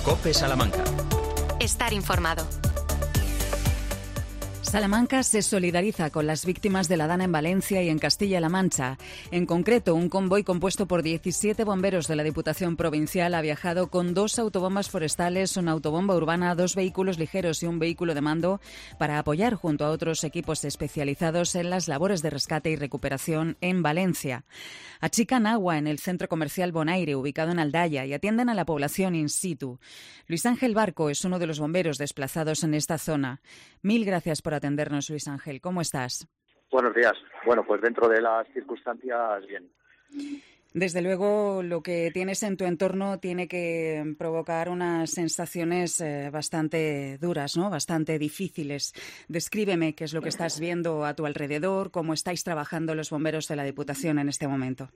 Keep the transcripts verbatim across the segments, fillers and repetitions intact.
COPE Salamanca. Estar informado. Salamanca se solidariza con las víctimas de la Dana en Valencia y en Castilla-La Mancha. En concreto, un convoy compuesto por diecisiete bomberos de la Diputación Provincial ha viajado con dos autobombas forestales, una autobomba urbana, dos vehículos ligeros y un vehículo de mando para apoyar junto a otros equipos especializados en las labores de rescate y recuperación en Valencia. Achican agua en el centro comercial Bonaire, ubicado en Aldaya, y atienden a la población in situ. Luis Ángel Barco es uno de los bomberos desplazados en esta zona. Mil gracias por atendernos, Luis Ángel. ¿Cómo estás? Buenos días. Bueno, pues dentro de las circunstancias, bien. Desde luego, lo que tienes en tu entorno tiene que provocar unas sensaciones eh, bastante duras, ¿no? Bastante difíciles. Descríbeme qué es lo que estás viendo a tu alrededor, cómo estáis trabajando los bomberos de la Diputación en este momento.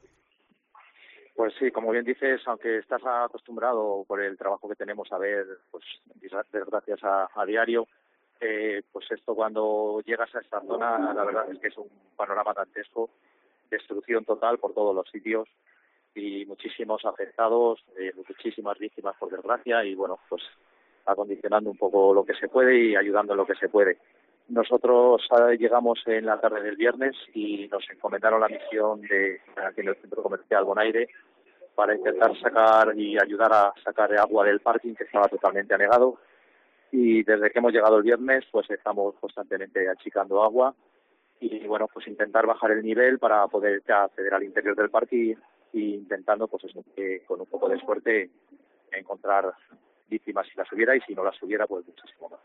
Pues sí, como bien dices, aunque estás acostumbrado por el trabajo que tenemos a ver, pues desgracias a, a diario, eh, pues esto cuando llegas a esta zona, la verdad es que es un panorama dantesco, destrucción total por todos los sitios y muchísimos afectados, eh, muchísimas víctimas por desgracia y bueno, pues acondicionando un poco lo que se puede y ayudando en lo que se puede. Nosotros eh, llegamos en la tarde del viernes y nos encomendaron la misión de aquí en el centro comercial Bonaire para intentar sacar y ayudar a sacar agua del parking que estaba totalmente anegado y desde que hemos llegado el viernes pues estamos constantemente achicando agua y bueno, pues intentar bajar el nivel para poder acceder al interior del parque y intentando, pues eso, que con un poco de suerte encontrar víctimas si las hubiera y si no las hubiera, pues muchísimo más.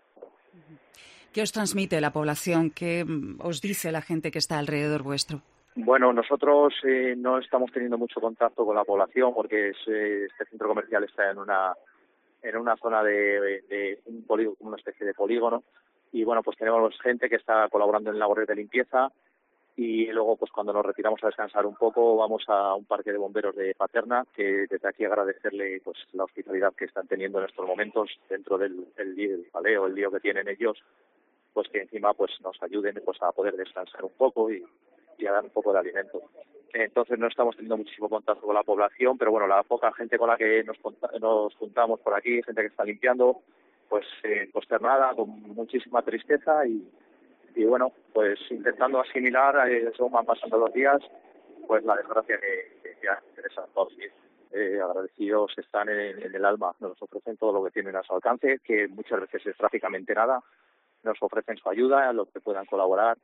¿Qué os transmite la población? ¿Qué os dice la gente que está alrededor vuestro? Bueno, nosotros eh, no estamos teniendo mucho contacto con la población porque es, eh, este centro comercial está en una en una zona de, de, de un polígono, una especie de polígono. Y bueno, pues tenemos gente que está colaborando en labores de limpieza y luego pues cuando nos retiramos a descansar un poco vamos a un parque de bomberos de Paterna, que desde aquí agradecerle pues la hospitalidad que están teniendo en estos momentos dentro del el, el jaleo, el lío que tienen ellos, pues que encima pues nos ayuden pues a poder descansar un poco y, y a dar un poco de alimento. Entonces no estamos teniendo muchísimo contacto con la población, pero bueno, la poca gente con la que nos, nos juntamos por aquí, gente que está limpiando, pues eh, consternada, con muchísima tristeza y, y bueno, pues intentando asimilar, eh, según van pasando los días, pues la desgracia que, que, que ha interesado vivir. Eh, agradecidos están en, en el alma, nos ofrecen todo lo que tienen a su alcance, que muchas veces es prácticamente nada, nos ofrecen su ayuda, lo que puedan colaborar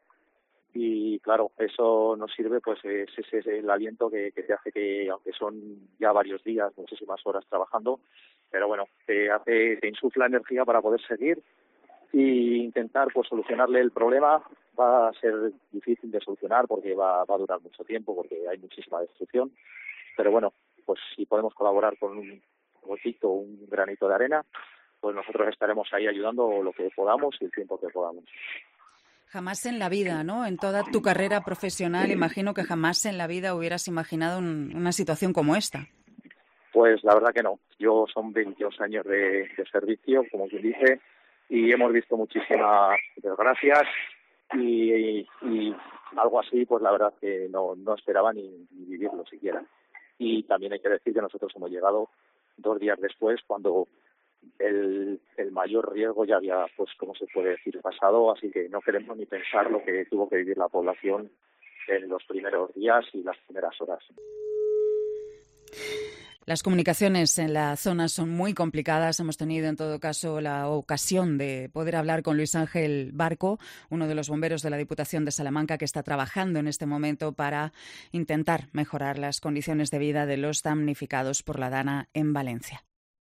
y claro, eso nos sirve, pues ese es, es el aliento que, que te hace que, aunque son ya varios días, muchísimas horas trabajando, pero bueno, te hace, te insufla energía para poder seguir e intentar pues solucionarle el problema. Va a ser difícil de solucionar porque va, va a durar mucho tiempo, porque hay muchísima destrucción, pero bueno, pues si podemos colaborar con un bolsito, un granito de arena, pues nosotros estaremos ahí ayudando lo que podamos y el tiempo que podamos. Jamás en la vida, ¿no? En toda tu carrera profesional, imagino que jamás en la vida hubieras imaginado un, una situación como esta. Pues la verdad que no. Yo son veintidós años de, de servicio, como quien dice, y hemos visto muchísimas desgracias y, y, y algo así, pues la verdad que no, no esperaba ni, ni vivirlo siquiera. Y también hay que decir que nosotros hemos llegado dos días después, cuando el, el mayor riesgo ya había, pues como se puede decir, pasado, así que no queremos ni pensar lo que tuvo que vivir la población en los primeros días y las primeras horas. Las comunicaciones en la zona son muy complicadas. Hemos tenido, en todo caso, la ocasión de poder hablar con Luis Ángel Barco, uno de los bomberos de la Diputación de Salamanca, que está trabajando en este momento para intentar mejorar las condiciones de vida de los damnificados por la Dana en Valencia.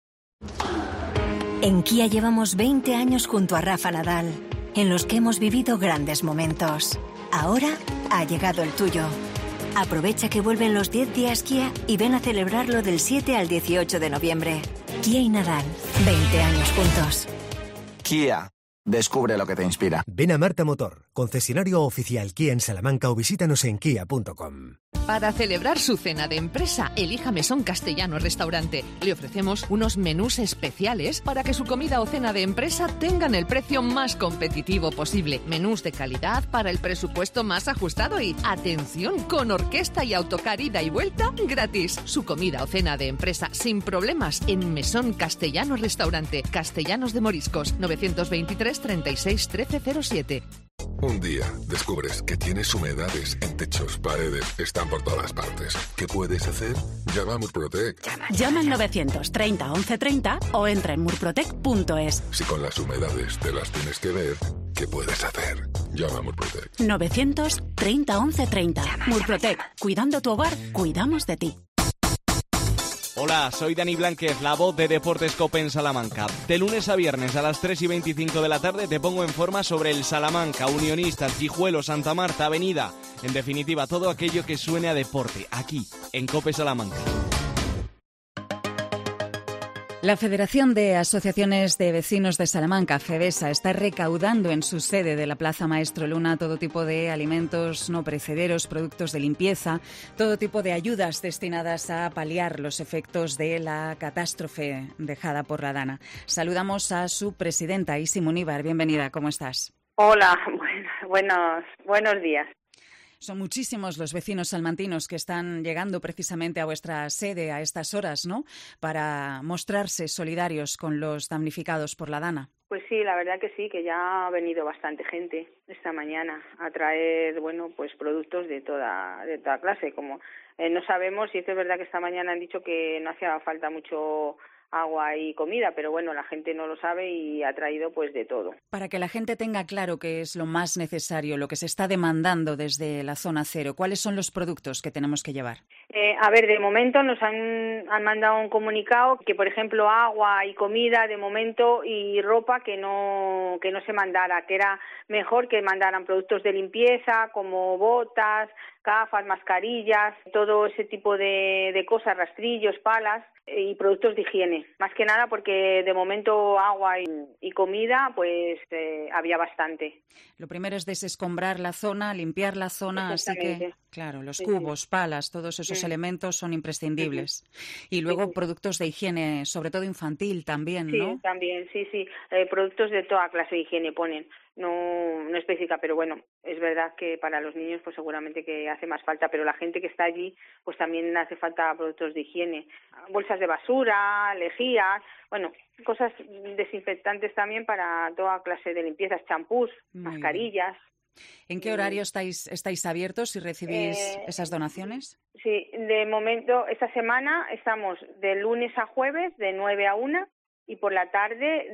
En Kia llevamos veinte años junto a Rafa Nadal, en los que hemos vivido grandes momentos. Ahora ha llegado el tuyo. Aprovecha que vuelven los diez días Kia y ven a celebrarlo del siete al dieciocho de noviembre. Kia y Nadal, veinte años juntos. Kia, descubre lo que te inspira. Ven a Marta Motor. Concesionario oficial Kia en Salamanca o visítanos en kia punto com. Para celebrar su cena de empresa, elija Mesón Castellano Restaurante. Le ofrecemos unos menús especiales para que su comida o cena de empresa tengan el precio más competitivo posible. Menús de calidad para el presupuesto más ajustado y, atención, con orquesta y autocar ida y vuelta gratis. Su comida o cena de empresa sin problemas en Mesón Castellano Restaurante. Castellanos de Moriscos, novecientos veintitrés, treinta y seis, trece cero siete. Un día descubres que tienes humedades en techos, paredes, están por todas partes. ¿Qué puedes hacer? Llama a Murprotec. Llama, Llama al novecientos treinta once treinta o entra en murprotec punto es. Si con las humedades te las tienes que ver, ¿qué puedes hacer? Llama a Murprotec. novecientos treinta once treinta. Murprotec. Cuidando tu hogar, cuidamos de ti. Hola, soy Dani Blanquez, la voz de Deportes Cope en Salamanca. De lunes a viernes a las tres y veinticinco de la tarde te pongo en forma sobre el Salamanca, Unionistas, Guijuelo, Santa Marta, Avenida. En definitiva, todo aquello que suene a deporte, aquí, en Cope Salamanca. La Federación de Asociaciones de Vecinos de Salamanca, FEVESA, está recaudando en su sede de la Plaza Maestro Luna todo tipo de alimentos no perecederos, productos de limpieza, todo tipo de ayudas destinadas a paliar los efectos de la catástrofe dejada por la Dana. Saludamos a su presidenta, Isi Muníbar. Bienvenida, ¿cómo estás? Hola, bueno, buenos, buenos días. Son muchísimos los vecinos salmantinos que están llegando precisamente a vuestra sede a estas horas, ¿no?, para mostrarse solidarios con los damnificados por la Dana. Pues sí, la verdad que sí, que ya ha venido bastante gente esta mañana a traer, bueno, pues productos de toda de toda clase. Como eh, no sabemos, y es verdad que esta mañana han dicho que no hacía falta mucho agua y comida, pero bueno, la gente no lo sabe y ha traído pues de todo. Para que la gente tenga claro qué es lo más necesario, lo que se está demandando desde la zona cero, ¿cuáles son los productos que tenemos que llevar? Eh, a ver, de momento nos han, han mandado un comunicado que, por ejemplo, agua y comida de momento y ropa que no que no se mandara, que era mejor que mandaran productos de limpieza como botas, gafas, mascarillas, todo ese tipo de, de cosas, rastrillos, palas y productos de higiene. Más que nada porque de momento agua y, y comida pues eh, había bastante. Lo primero es desescombrar la zona, limpiar la zona, así que, claro, los sí, cubos, sí. palas, todos esos sí. elementos son imprescindibles. Sí. Y luego sí. productos de higiene, sobre todo infantil también, sí, ¿no? Sí, también, sí, sí. Eh, productos de toda clase de higiene ponen. No, no específica, pero bueno, es verdad que para los niños pues seguramente que hace más falta, pero la gente que está allí pues también hace falta productos de higiene, bolsas de basura, lejías, bueno, cosas desinfectantes también para toda clase de limpiezas, champús, Muy mascarillas. Bien. ¿En qué horario estáis estáis abiertos y recibís eh, esas donaciones? Sí, de momento esta semana estamos de lunes a jueves de nueve a una y por la tarde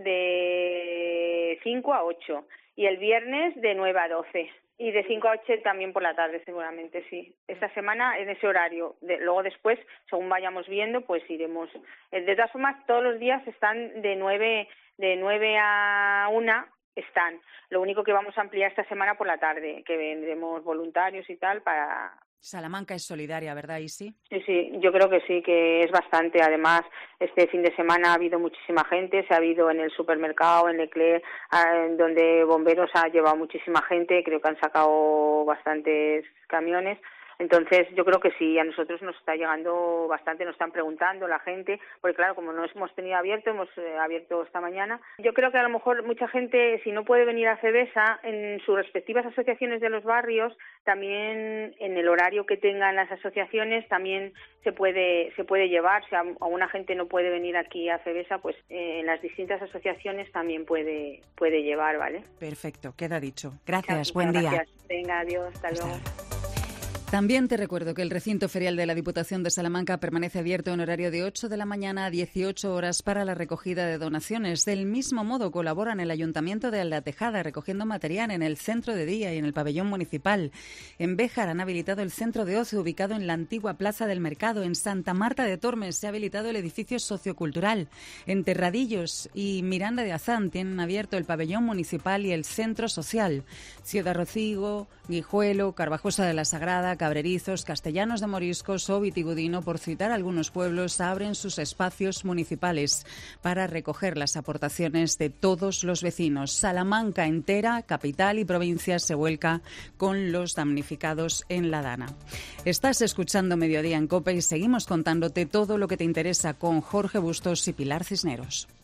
de cinco a ocho. Y el viernes de nueve a doce. Y de cinco a ocho también por la tarde, seguramente, sí. Esta semana en ese horario. De, luego después, según vayamos viendo, pues iremos. De todas formas, todos los días están de nueve, de nueve a una, están. Lo único que vamos a ampliar esta semana por la tarde, que vendremos voluntarios y tal para... Salamanca es solidaria, ¿verdad, Isi? Sí, sí, yo creo que sí, que es bastante. Además, este fin de semana ha habido muchísima gente, se ha habido en el supermercado, en Leclerc, donde bomberos ha llevado muchísima gente, creo que han sacado bastantes camiones. Entonces, yo creo que sí, a nosotros nos está llegando bastante, nos están preguntando la gente, porque claro, como no hemos tenido abierto, hemos eh, abierto esta mañana. Yo creo que a lo mejor mucha gente, si no puede venir a FEVESA, en sus respectivas asociaciones de los barrios, también en el horario que tengan las asociaciones, también se puede se puede llevar. Si alguna gente no puede venir aquí a FEVESA, pues eh, en las distintas asociaciones también puede puede llevar, ¿vale? Perfecto, queda dicho. Gracias, Muchas buen gracias. día. Venga, adiós, hasta, hasta luego. Ahora. También te recuerdo que el recinto ferial de la Diputación de Salamanca permanece abierto en horario de ocho de la mañana a dieciocho horas para la recogida de donaciones. Del mismo modo colaboran el Ayuntamiento de Aldatejada recogiendo material en el centro de día y en el pabellón municipal. En Béjar han habilitado el centro de ocio ubicado en la antigua Plaza del Mercado. En Santa Marta de Tormes se ha habilitado el edificio sociocultural. En Terradillos y Miranda de Azán tienen abierto el pabellón municipal y el centro social. Ciudad Rocigo, Guijuelo, Carvajosa de la Sagrada, Cabrerizos, Castellanos de Moriscos o Vitigudino, por citar algunos pueblos, abren sus espacios municipales para recoger las aportaciones de todos los vecinos. Salamanca entera, capital y provincia, se vuelca con los damnificados en la Dana. Estás escuchando Mediodía en COPE y seguimos contándote todo lo que te interesa con Jorge Bustos y Pilar Cisneros.